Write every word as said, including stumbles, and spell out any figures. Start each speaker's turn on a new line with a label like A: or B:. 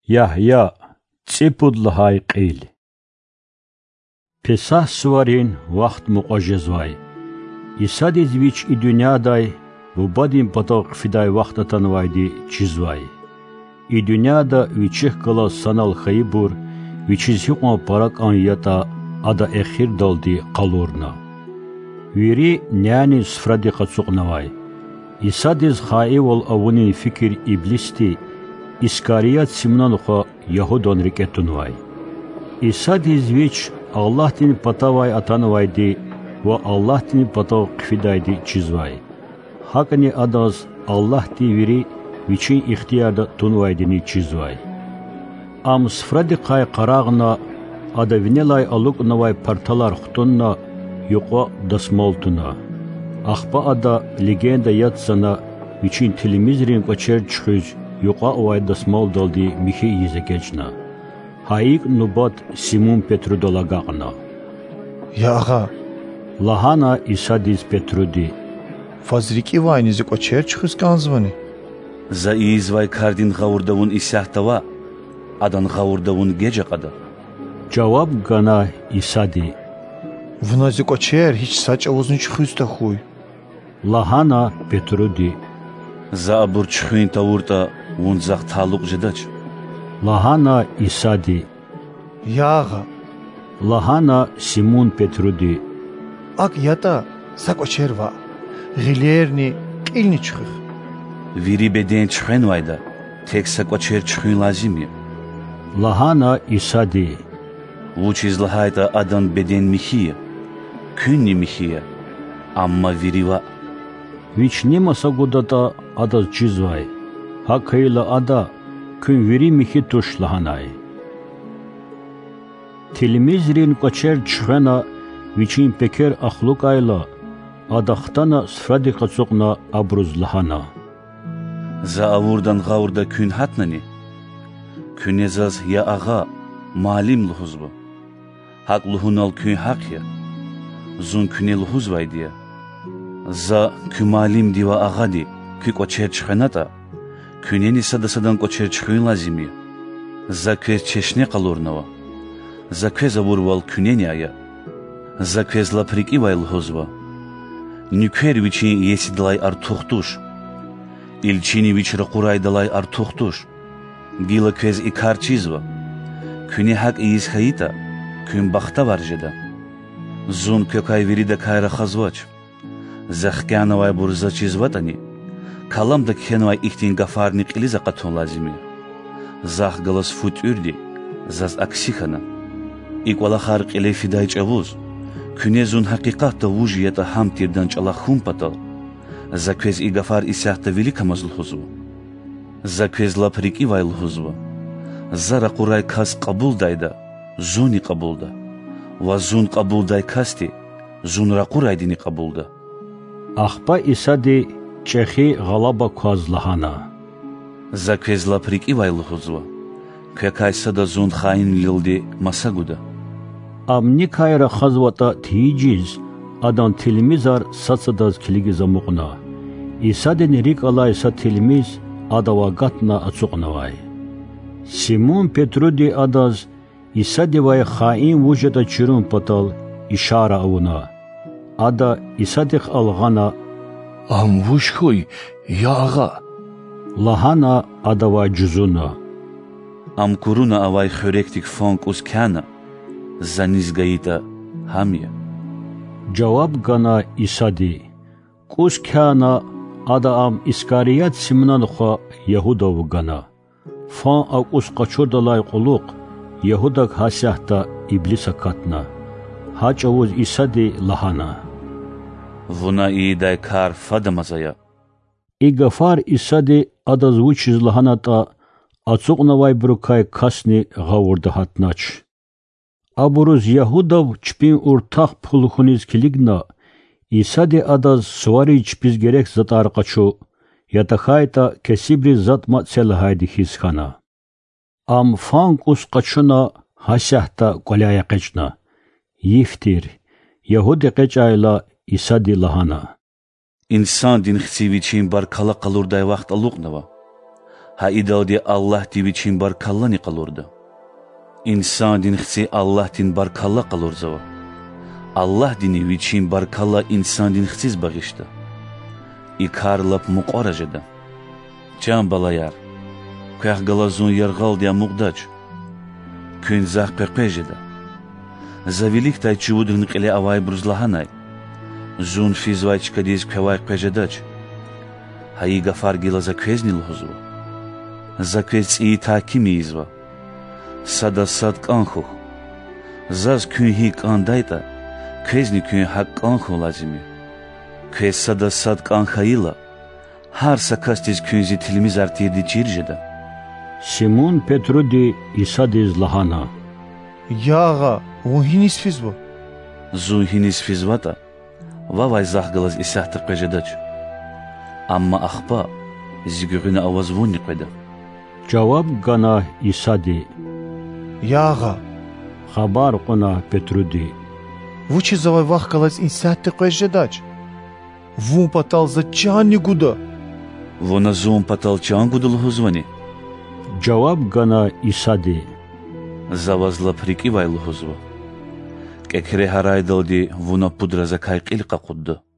A: Yahya tsipudlahay qil. Pesah suvarin vaqt muqajezvay. İsadiz vich i dünyaday bu badin pataq fiday vaqtatanvaydi çizvay. I dünyada vichih kala sanal khaybur vichizhiqo parak an yata ada ekhir daldi qalurna. Viri nyani sfradi qatsuqnavay. İsadiz khaywol avunin fikir iblisti İskariyat simnanuqa Yahudon riketunvay. İsadiz vich Allah din patavay atanvaydi ve Allah din patav qfidaydi çizvay. Hakni adaz Allah di viri vichin ihtiyarda tunvaydini çizvay. Am sfradi qay qaragna ada vinelay aluknavay partalar xtunna yuqa dasmaltuna. Axpa ada legenda yatsana vichin tilimizrin qacher chkhuz yuqa ovay dasmal daldi mihi yizekechna. Hayik nubat Simon Petru dolagaqna.
B: Ya ağa.
A: Lahana İsadiz Petrudi.
B: Fazriki vaynizi qacher chkhuz kanzvani.
C: За извай кардин гавурдавун исяхтава адан гавурдавун гежaqada.
A: Cevap gana İsadi.
B: Vnazi qacher hiç saçavuzun chkhuzta khuy.
A: Lahana Petrudi.
C: За абур чхуин тавурта вун зах талуq jedaч.
A: Lahana İsadi.
B: Ya ağa.
A: Lahana Simon Petrudi.
B: Ak yata sakocher va. Gilerni qilni chkhuz.
C: Viri beden chxen vayda tek sakocher chxin lazimi.
A: Lahana İsadi.
C: Vuchiz lahayta adan beden mihiya. Künni mihiya. Amma viriva.
A: Vich nimasa gudata adaz çizvay. Hakayla ada kün viri mihi tuş lahanay. Tilmizrin qacher chkhana vichin peker akhlukayla adaxtana sfradi qatsuqna abruz lahana.
C: За авурдан гавурда кün hatnani. Künezaz ya ağa malim luhuzbu. Hak luhunal kün hak ya. Zun küne luhuz vaydiya. За kümalim diva ağa di. Kü qacher chkhanata. Küneni sadasadan qacher chkhün lazimi. За kvez çeşne qalurnava. За kvez avurval küneni aya. За kvez lapriki vay luhuzba. Nükher vichin yesidlay ar tuxtuş. İlçini viçra quraydalay ar tuxtuş. Gila kvez ikar çizva. Küni hak iyiz hayita. Kün baxta varjeda. Zun kökay virida kayra khazvaç. Zaxkanavay burza çizvatani. Kalam da kenvay ihtin gafarni qiliza qaton lazimi. Zax galas fut ürdi. Zaz aksixana. İqvala xarq ile fiday çavuz. Küne zun haqiqat da vujiyata hamtirdan çala xum patal. За kvez i gafar isahta velika mazlhuzva. За kvez lapriki vaylhuzva. Zara quray kas qabuldayda, zuni qabulda. Va zun qabulday kasti, zun ra quraydini qabulda.
A: Axpa İsadi çexi ghalaba kozlahana.
C: За kvez lapriki vaylhuzva. Kekaysa da zun khain lildi masaguda.
A: Amni kayra khazvata tijiz adan tilmizar satsadaz kiligiza muqna. İsadi nerik alaysa tilmiz adava gatna atsuqnavay. Simon Petrudi adaz İsadi vay khain vujada çirun patal işara avuna. Ada İsadik alğana
B: Am vuşkhuy ya ağa.
A: Lahana adava cüzuna.
C: Am kuruna avay khörektik fonkus kana. Zaniz gayita hamya.
A: Cevap gana İsadi. Kus kana ada am İskariyat simnanuqa Yahudov gana. Fan akus qaçurdalay quluq Yahudak hasyahta iblisa katna. Haçavuz İsadi lahana.
C: Vuna iday kar fadamazaya.
A: İgafar İsadi ada zvuçiz lahanata atsuqnavay brukay kasni gavurda hatnaç. Aburuz Yahudov çpin urtaq pulxuniz kiligna İsadi adaz suvari çpiz gerek zatar qaçu yatakhayta kesibri zatma selahaydi hiskhana. Am fankus qaçuna hasyahta qolaya qeçna. Yiftir Yahudi qeçayla İsadi lahana.
C: İnsan din xsiviçin bar kala qalurday vaqt aluqnava. ha idaldi Allah diviçin barkallani qalurdu. İnsan din xsi Allah din barkalla qalurzava. Allah dini viçin barkalla insan din xsiz bağışdı. İkarlap muqorajada. Can balayar. Kuyaq galazun yarğal diya muqdaç. Kün zah peqpejada. Zavilik tay çuvudun qile avay bruzlahanay. Zun fizvayçka diz kavay qpejadaç. Hayi gafar gila za kvezni lhuzva. Za kvez iyi takimi izva. Sada sad kanxuh. Zaz kün hi kandayta. Kvezni kün hak kanxuh lazimi. Kvez sada sad kanxayila. Har sakastiz künzi tilimiz artiyedi çirjeda.
A: Simon Petrudi İsa diz lahana.
B: Ya ağa, o hinis fizva.
C: Zun hinis fizvata. Vavay zahgalaz isahtir qpejadaç. Amma axpa zigürüne avaz vunni qpeda.
A: Cevap gana İsa di.
B: Ya ağa,
A: Xabar qona Petrudi.
B: vuçi zavay vaxt qalaz insahti qvejadaç. Vun patal za çani guda.
C: Vona zun patal çan gudul huzvani.
A: Cevap gana İsa di.
C: Zavazla priki vaylu huzva. Kekre haraydaldi vuna pudra za kayqil qaquddu.